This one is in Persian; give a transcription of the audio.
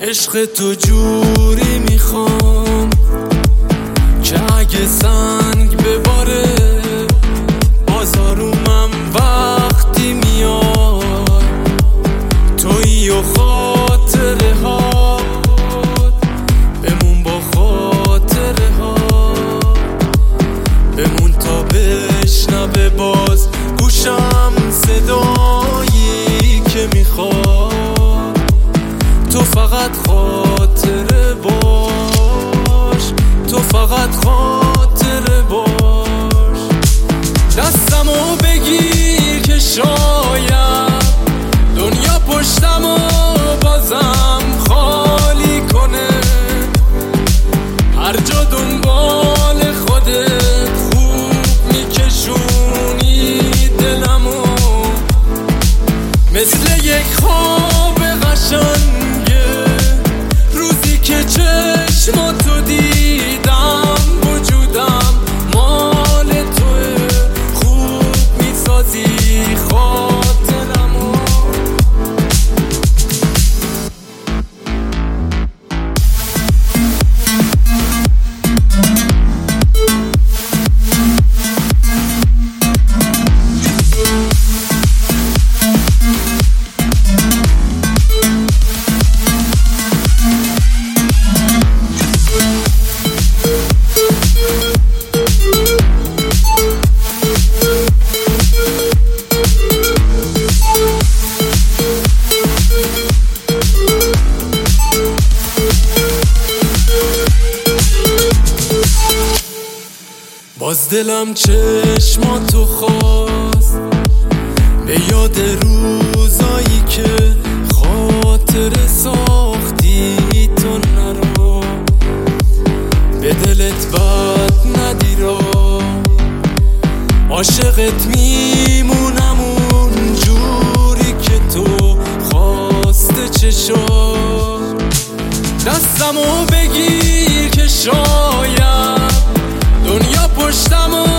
عشق تو جوری میخوام که اگه سنگ بباره باز آرومم وقتی میاد. تویی و خاطره ها بمون، با خاطره ها بمون تا بشنوه باز گوشم صدایی که میخواد. تو فقط خاطره باش، تو فقط خاطره باش. دستمو بگیر که شاید دنیا پشتمو بازم خالی کنه. هر جا دنبال خودت خوب میکشونی دلمو، مثل یک خواب قشنگه روزی که چشماتو دیدم. وجودم مال توه، خوب میسازی خاطرمو. باز دلم چشماتو خواست به یاد روزایی که خاطر ساختی. تو نرو به دلت بد ندیرا، عاشقت میمونم اون جوری که تو خواسته چشا. دستمو بگیر که شاید دنیا پشتمو